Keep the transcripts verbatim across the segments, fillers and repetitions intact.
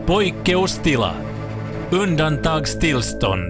Poikkeustila. Undantagstillstånd.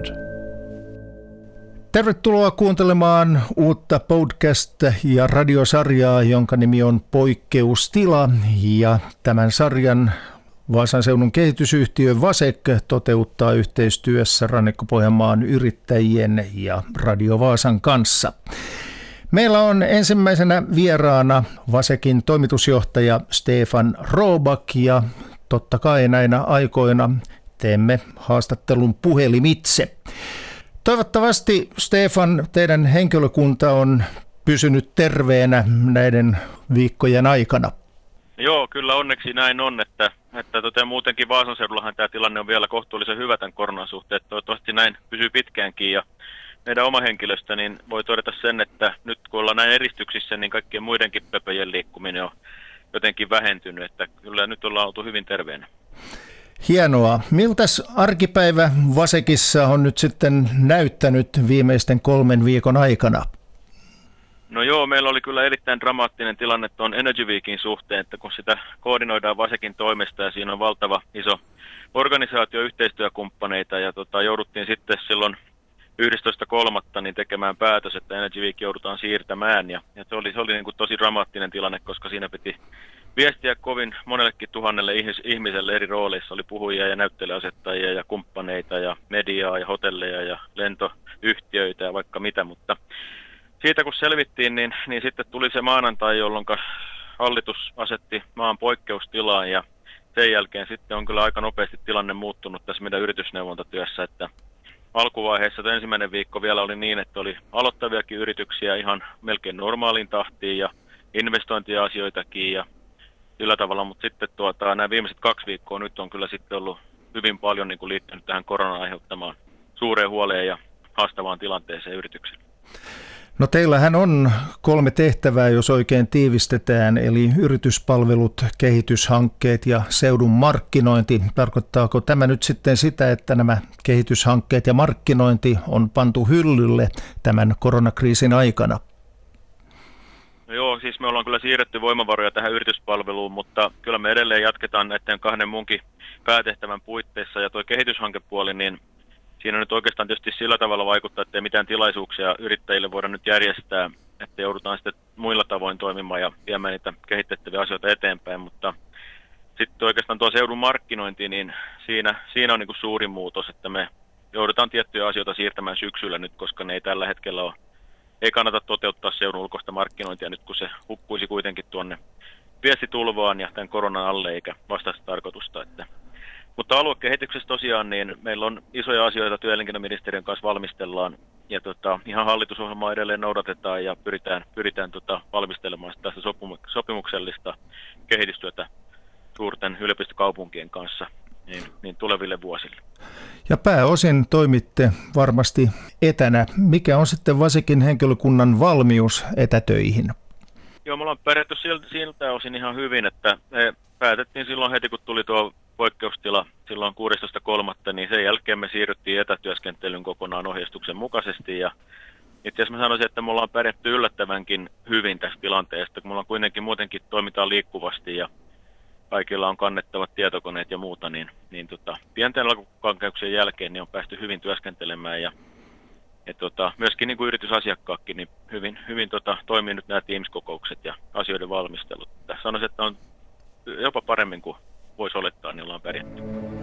Tervetuloa kuuntelemaan uutta podcast- ja radiosarjaa, jonka nimi on Poikkeustila. Ja tämän sarjan Vaasan seudun kehitysyhtiö Vasek toteuttaa yhteistyössä Rannikko-Pohjanmaan yrittäjien ja Radio Vaasan kanssa. Meillä on ensimmäisenä vieraana Vasekin toimitusjohtaja Stefan Robak ja totta kai näinä aikoina teemme haastattelun puhelimitse. Toivottavasti, Stefan, teidän henkilökunta on pysynyt terveenä näiden viikkojen aikana. Joo, kyllä onneksi näin on, että, että tota, muutenkin Vaasan seudullahan tämä tilanne on vielä kohtuullisen hyvä tämän koronan suhteen. Toivottavasti näin pysyy pitkäänkin ja meidän oma henkilöstö niin voi todeta sen, että nyt kun ollaan näin eristyksissä, niin kaikkien muidenkin pöpöjen liikkuminen on jotenkin vähentynyt, että kyllä nyt ollaan oltu hyvin terveenä. Hienoa. Miltäs arkipäivä Vasekissa on nyt sitten näyttänyt viimeisten kolmen viikon aikana? No joo, meillä oli kyllä erittäin dramaattinen tilanne tuon Energy Weekin suhteen, että kun sitä koordinoidaan Vasekin toimesta ja siinä on valtava iso organisaatio yhteistyökumppaneita ja tota, jouduttiin sitten silloin yhdestoista kolmatta niin tekemään päätös, että Energy Week joudutaan siirtämään ja, ja se oli, se oli niin kuin tosi dramaattinen tilanne, koska siinä piti viestiä kovin monellekin tuhannelle ihmiselle eri rooleissa, oli puhujia ja näyttelijäasettajia ja kumppaneita ja mediaa ja hotelleja ja lentoyhtiöitä ja vaikka mitä, mutta siitä kun selvittiin, niin, niin sitten tuli se maanantai, jolloin hallitus asetti maan poikkeustilaan ja sen jälkeen sitten on kyllä aika nopeasti tilanne muuttunut tässä meidän yritysneuvontatyössä, että alkuvaiheessa ensimmäinen viikko vielä oli niin, että oli aloittaviakin yrityksiä ihan melkein normaaliin tahtiin ja investointiasioitakin ja sillä tavalla, mutta sitten tuota, nämä viimeiset kaksi viikkoa nyt on kyllä sitten ollut hyvin paljon niin kuin liittynyt tähän koronan aiheuttamaan suureen huoleen ja haastavaan tilanteeseen yrityksen. No teillähän on kolme tehtävää, jos oikein tiivistetään, eli yrityspalvelut, kehityshankkeet ja seudun markkinointi. Tarkoittaako tämä nyt sitten sitä, että nämä kehityshankkeet ja markkinointi on pantu hyllylle tämän koronakriisin aikana? No joo, siis me ollaan kyllä siirretty voimavaroja tähän yrityspalveluun, mutta kyllä me edelleen jatketaan näiden kahden munkin päätehtävän puitteissa ja tuo kehityshankepuoli, niin siinä nyt oikeastaan tietysti sillä tavalla vaikuttaa, että ei mitään tilaisuuksia yrittäjille voida nyt järjestää, että joudutaan sitten muilla tavoin toimimaan ja viemään niitä kehitettäviä asioita eteenpäin, mutta sitten oikeastaan tuo seudun markkinointi, niin siinä, siinä on niin kuin suuri muutos, että me joudutaan tiettyjä asioita siirtämään syksyllä nyt, koska ne ei tällä hetkellä ole, ei kannata toteuttaa seudun ulkoista markkinointia nyt, kun se hukkuisi kuitenkin tuonne viestitulvaan ja tämän koronan alle eikä vastaista tarkoitusta, että mutta aluekehityksessä tosiaan niin meillä on isoja asioita työ- ja elinkeinoministeriön kanssa valmistellaan ja tota, ihan hallitusohjelmaa edelleen noudatetaan ja pyritään, pyritään tota, valmistelemaan tästä sopimuksellista kehitystyötä suurten yliopistokaupunkien kanssa niin, niin tuleville vuosille. Ja pääosin toimitte varmasti etänä. Mikä on sitten Vasekin henkilökunnan valmius etätöihin? Joo, me ollaan pärjätty siltä osin ihan hyvin, että me päätettiin silloin heti, kun tuli tuo poikkeustila silloin kuudestoista kolmatta niin sen jälkeen me siirryttiin etätyöskentelyyn kokonaan ohjeistuksen mukaisesti ja itse asiassa mä sanoisin, että me ollaan pärjätty yllättävänkin hyvin tästä tilanteesta, kun me ollaan kuitenkin muutenkin toimitaan liikkuvasti ja kaikilla on kannettavat tietokoneet ja muuta, niin, niin tota, pienten alkukankeuksien jälkeen niin on päästy hyvin työskentelemään ja, ja tota, myöskin niin kuin yritysasiakkaatkin niin hyvin, hyvin tota, toimii nyt nämä Teams-kokoukset ja asioiden valmistelut. Tässä sanoisin, että on jopa paremmin kuin voisi olettaa, niin ollaan pärjätty.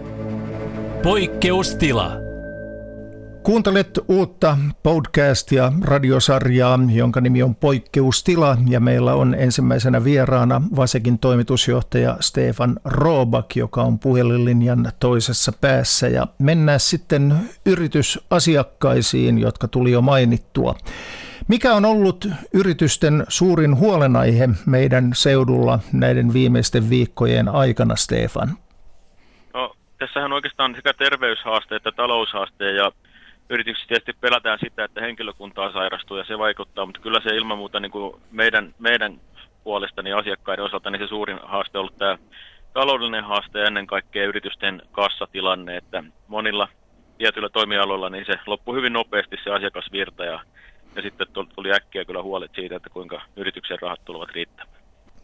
Poikkeustila. Kuuntelet uutta podcast- ja radiosarjaa, jonka nimi on Poikkeustila, ja meillä on ensimmäisenä vieraana Vasekin toimitusjohtaja Stefan Robak, joka on puhelinlinjan toisessa päässä. Ja mennään sitten yritysasiakkaisiin, jotka tuli jo mainittua. Mikä on ollut yritysten suurin huolenaihe meidän seudulla näiden viimeisten viikkojen aikana, Stefan? No, tässähän oikeastaan sekä terveyshaaste että taloushaaste ja yrityksissä tietysti pelätään sitä, että henkilökuntaa sairastuu ja se vaikuttaa, mutta kyllä se ilman muuta niin kuin meidän, meidän puolestani asiakkaiden osalta niin se suurin haaste on ollut tämä taloudellinen haaste ja ennen kaikkea yritysten kassatilanne, että monilla tietyillä toimialoilla niin se loppui hyvin nopeasti se asiakasvirta ja, ja sitten tuli äkkiä kyllä huolet siitä, että kuinka yrityksen rahat tulevat riittämään.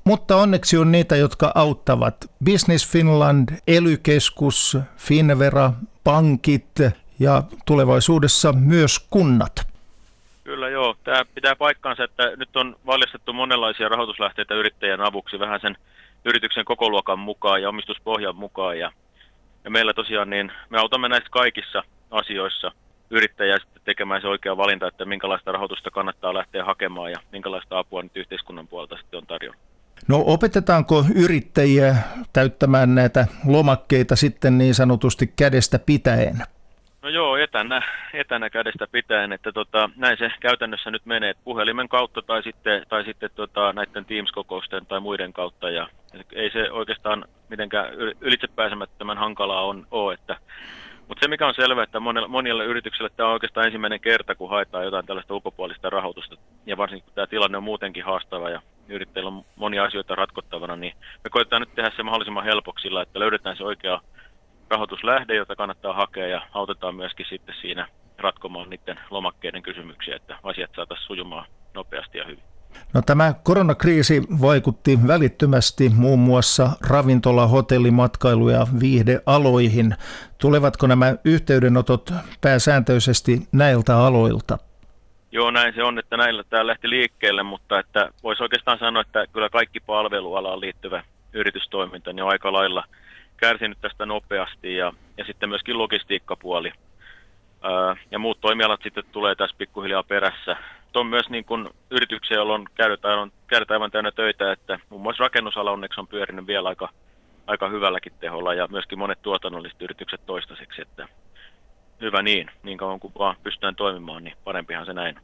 Mutta onneksi on niitä, jotka auttavat. Business Finland, E L Y-keskus, Finnvera, pankit ja tulevaisuudessa myös kunnat. Kyllä joo, tämä pitää paikkaansa, että nyt on valjastettu monenlaisia rahoituslähteitä yrittäjän avuksi vähän sen yrityksen kokoluokan mukaan ja omistuspohjan mukaan. Ja, ja meillä tosiaan niin me autamme näissä kaikissa asioissa yrittäjää sitten tekemään se oikea valinta, että minkälaista rahoitusta kannattaa lähteä hakemaan ja minkälaista apua nyt yhteiskunnan puolelta sitten on tarjolla. No opetetaanko yrittäjiä täyttämään näitä lomakkeita sitten niin sanotusti kädestä pitäen? No joo, etänä, etänä kädestä pitäen, että tota, näin se käytännössä nyt menee, puhelimen kautta tai sitten, tai sitten tota, näiden Teams-kokousten tai muiden kautta. Ja ei se oikeastaan mitenkään ylitsepääsemättömän hankalaa on, ole, että mutta se mikä on selvää, että monelle, monille yrityksille tämä on oikeastaan ensimmäinen kerta, kun haetaan jotain tällaista ulkopuolista rahoitusta. Ja varsinkin kun tämä tilanne on muutenkin haastava ja yrittäjillä on monia asioita ratkottavana, niin me koetetaan nyt tehdä se mahdollisimman helpoksi sillä, että löydetään se oikea rahoituslähde, jota kannattaa hakea ja autetaan myöskin sitten siinä ratkomaan niiden lomakkeiden kysymyksiä, että asiat saataisiin sujumaan nopeasti ja hyvin. No, tämä koronakriisi vaikutti välittömästi muun muassa ravintola-, hotelli-, matkailu- ja viihdealoihin. Tulevatko nämä yhteydenotot pääsääntöisesti näiltä aloilta? Joo, näin se on, että näillä tämä lähti liikkeelle, mutta että voisi oikeastaan sanoa, että kyllä kaikki palvelualaan liittyvä yritystoiminta niin on aika lailla kärsinyt tästä nopeasti ja, ja sitten myöskin logistiikkapuoli ää, ja muut toimialat sitten tulee tässä pikkuhiljaa perässä. On myös niin kuin yrityksiä, joilla on käynyt aivan, käynyt aivan täynnä töitä, että muun muassa rakennusala onneksi on pyörinyt vielä aika, aika hyvälläkin teholla ja myöskin monet tuotannolliset yritykset toistaiseksi, että hyvä niin, niin kauan kuin vaan pystytään toimimaan, niin parempihan se näin.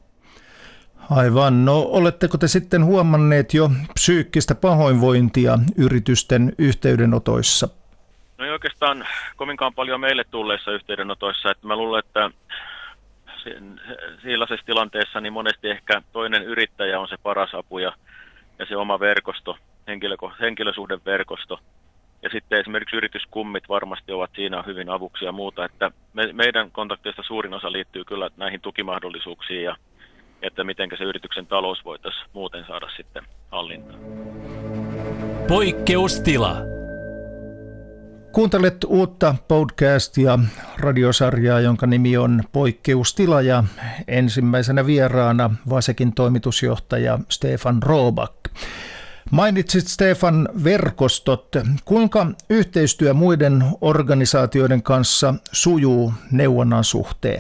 Aivan. No, oletteko te sitten huomanneet jo psyykkistä pahoinvointia yritysten yhteydenotoissa? No ei oikeastaan kovinkaan paljon meille tulleissa yhteydenotoissa, että mä luulen, että sellaisessa tilanteessa niin monesti ehkä toinen yrittäjä on se paras apu ja, ja se oma verkosto, henkilö, henkilösuhdeverkosto. Ja sitten esimerkiksi yrityskummit varmasti ovat siinä hyvin avuksi ja muuta, että me, meidän kontakteista suurin osa liittyy kyllä näihin tukimahdollisuuksiin ja että miten se yrityksen talous voitaisiin muuten saada sitten hallintaan. Poikkeustila. Kuuntelet uutta podcastia, radiosarjaa, jonka nimi on Poikkeustila ja ensimmäisenä vieraana Vasekin toimitusjohtaja Stefan Robak. Mainitsit Stefan verkostot. Kuinka yhteistyö muiden organisaatioiden kanssa sujuu neuvonnan suhteen?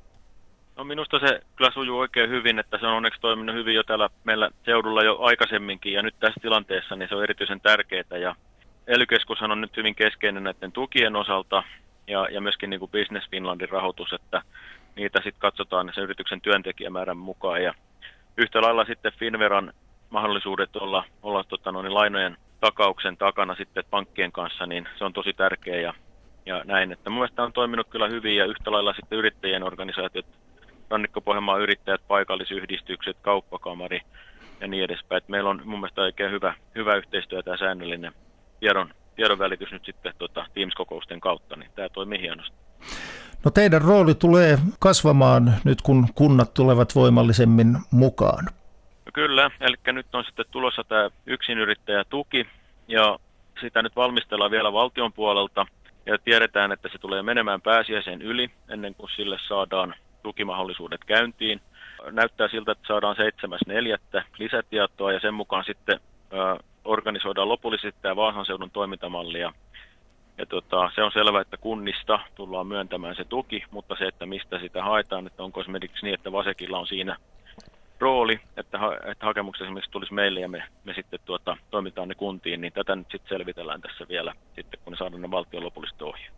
No minusta se kyllä sujuu oikein hyvin, että se on onneksi toiminut hyvin jo täällä meillä seudulla jo aikaisemminkin ja nyt tässä tilanteessa niin se on erityisen tärkeää ja E L Y-keskushan on nyt hyvin keskeinen näiden tukien osalta ja, ja myöskin niin kuin Business Finlandin rahoitus, että niitä sitten katsotaan sen yrityksen työntekijämäärän mukaan ja yhtä lailla sitten Finnveran mahdollisuudet olla, olla tota, noin, lainojen takauksen takana sitten pankkien kanssa, niin se on tosi tärkeä ja, ja näin, että mun mielestä on toiminut kyllä hyvin ja yhtä lailla sitten yrittäjien organisaatiot, Rannikko-Pohjanmaan yrittäjät, paikallisyhdistykset, kauppakamari ja niin edespäin. Et meillä on mun mielestä oikein hyvä, hyvä yhteistyö tämä säännöllinen tiedon, tiedonvälitys nyt sitten tuota, Teams-kokousten kautta, niin tämä toimii hienosti. No teidän rooli tulee kasvamaan nyt, kun kunnat tulevat voimallisemmin mukaan. No kyllä, eli nyt on sitten tulossa tämä yksinyrittäjätuki ja sitä nyt valmistellaan vielä valtion puolelta ja tiedetään, että se tulee menemään pääsiäisen yli ennen kuin sille saadaan tukimahdollisuudet käyntiin. Näyttää siltä, että saadaan seitsemäs neljättä lisätietoa ja sen mukaan sitten ö, organisoidaan lopullisesti tämä Vaasan seudun toimintamalli. Ja, ja tota, se on selvää, että kunnista tullaan myöntämään se tuki, mutta se, että mistä sitä haetaan, että onko esimerkiksi niin, että Vasekilla on siinä rooli, että, ha, että hakemukset esimerkiksi tulisi meille ja me, me sitten tuota, toimitaan ne kuntiin, niin tätä nyt sitten selvitellään tässä vielä, sitten kun ne saadaan ne valtion lopulliset ohjeet.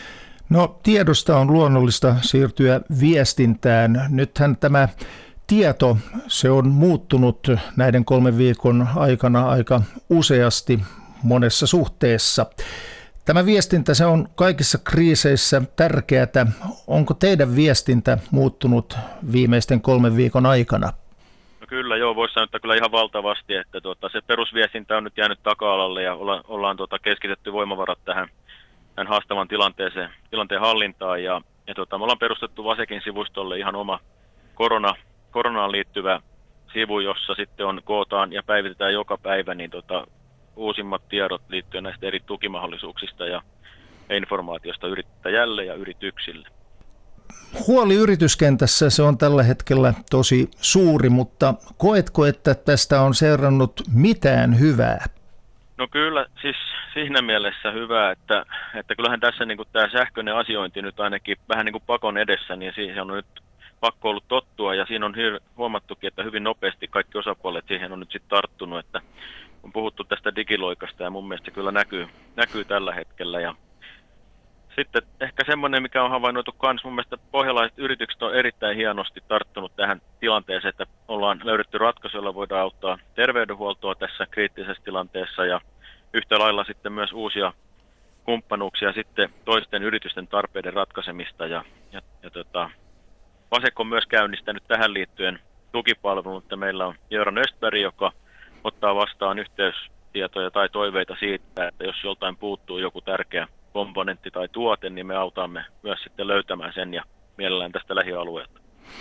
No tiedosta on luonnollista siirtyä viestintään. Nythän tämä tieto, se on muuttunut näiden kolmen viikon aikana aika useasti monessa suhteessa. Tämä viestintä, se on kaikissa kriiseissä tärkeää. Onko teidän viestintä muuttunut viimeisten kolmen viikon aikana? No kyllä joo, voisi sanoa, että kyllä ihan valtavasti, että tuota, se perusviestintä on nyt jäänyt taka-alalle ja olla, ollaan tuota, keskitetty voimavarat tähän tämän haastavan tilanteeseen, tilanteen hallintaan ja, ja tuota, me ollaan perustettu Vasekin sivustolle ihan oma korona, koronaan liittyvä sivu, jossa sitten on kootaan ja päivitetään joka päivä niin tota, uusimmat tiedot liittyen näistä eri tukimahdollisuuksista ja informaatiosta yrittäjälle ja yrityksille. Huoli yrityskentässä se on tällä hetkellä tosi suuri, mutta koetko, että tästä on seurannut mitään hyvää? No kyllä, siis siinä mielessä hyvä, että, että kyllähän tässä niin kuin tämä sähköinen asiointi nyt ainakin vähän niin kuin pakon edessä, niin siihen on nyt pakko ollut tottua ja siinä on hir- huomattukin, että hyvin nopeasti kaikki osapuolet siihen on nyt sitten tarttunut, että on puhuttu tästä digiloikasta ja mun mielestä se kyllä näkyy, näkyy tällä hetkellä. Ja sitten ehkä semmoinen, mikä on havainnoitu myös, mun mielestä pohjalaiset yritykset on erittäin hienosti tarttunut tähän tilanteeseen, että ollaan löydetty ratkaisu, jolla voidaan auttaa terveydenhuoltoa tässä kriittisessä tilanteessa ja yhtä lailla sitten myös uusia kumppanuuksia sitten toisten yritysten tarpeiden ratkaisemista. Ja, ja, ja tota, Vasek on myös käynnistänyt tähän liittyen tukipalvelun, että meillä on Göran Östberg, joka ottaa vastaan yhteystietoja tai toiveita siitä, että jos joltain puuttuu joku tärkeä komponentti tai tuote, niin me autamme myös sitten löytämään sen ja mielellään tästä lähialueelta.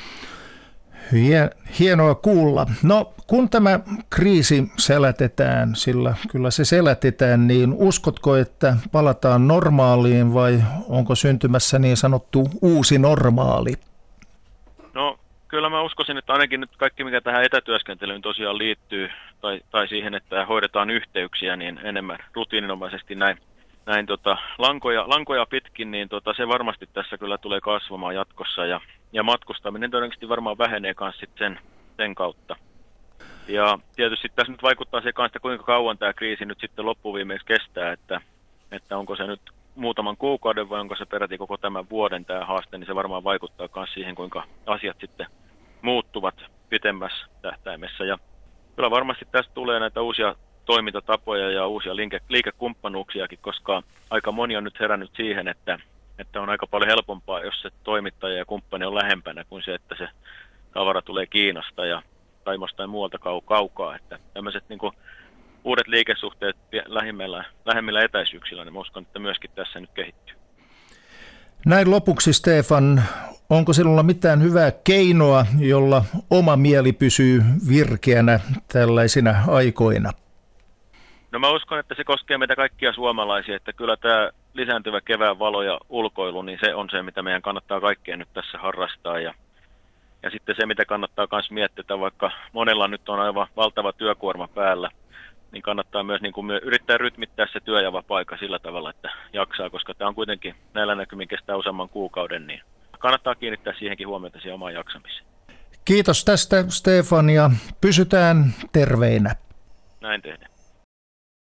Hienoa kuulla. No kun tämä kriisi selätetään, sillä kyllä se selätetään, niin uskotko, että palataan normaaliin vai onko syntymässä niin sanottu uusi normaali? No kyllä mä uskoisin, että ainakin nyt kaikki mikä tähän etätyöskentelyyn tosiaan liittyy tai, tai siihen, että hoidetaan yhteyksiä niin enemmän rutiininomaisesti näin. Näin tota, lankoja, lankoja pitkin, niin tota, se varmasti tässä kyllä tulee kasvamaan jatkossa ja, ja matkustaminen todennäköisesti varmaan vähenee myös sen, sen kautta. Ja tietysti tässä nyt vaikuttaa se kanssa, kuinka kauan tämä kriisi nyt sitten loppuviimeksi kestää, että, että onko se nyt muutaman kuukauden vai onko se peräti koko tämän vuoden tämä haaste, niin se varmaan vaikuttaa myös siihen, kuinka asiat sitten muuttuvat pitemmässä tähtäimessä. Ja kyllä varmasti tästä tulee näitä uusia toimintatapoja ja uusia liike- liikekumppanuuksiakin, koska aika moni on nyt herännyt siihen, että, että on aika paljon helpompaa, jos se toimittaja ja kumppani on lähempänä kuin se, että se tavara tulee Kiinasta ja tai jostain muualta kau- kaukaa. Että tämmöiset niin kuin uudet liikesuhteet lähimmillä, lähemmillä etäisyyksillä, niin mä uskon, että myöskin tässä nyt kehittyy. Näin lopuksi, Stefan, onko sinulla mitään hyvää keinoa, jolla oma mieli pysyy virkeänä tällaisina aikoina? No mä uskon, että se koskee meitä kaikkia suomalaisia, että kyllä tämä lisääntyvä kevään valo ja ulkoilu, niin se on se, mitä meidän kannattaa kaikkeen nyt tässä harrastaa. Ja, ja sitten se, mitä kannattaa myös miettiä, että vaikka monella nyt on aivan valtava työkuorma päällä, niin kannattaa myös niin kuin yrittää rytmittää se työ- ja vapaa-aika sillä tavalla, että jaksaa, koska tämä on kuitenkin näillä näkymin kestää useamman kuukauden, niin kannattaa kiinnittää siihenkin huomiota siihen omaan jaksamiseen. Kiitos tästä, Stefan, ja pysytään terveinä. Näin tehdään.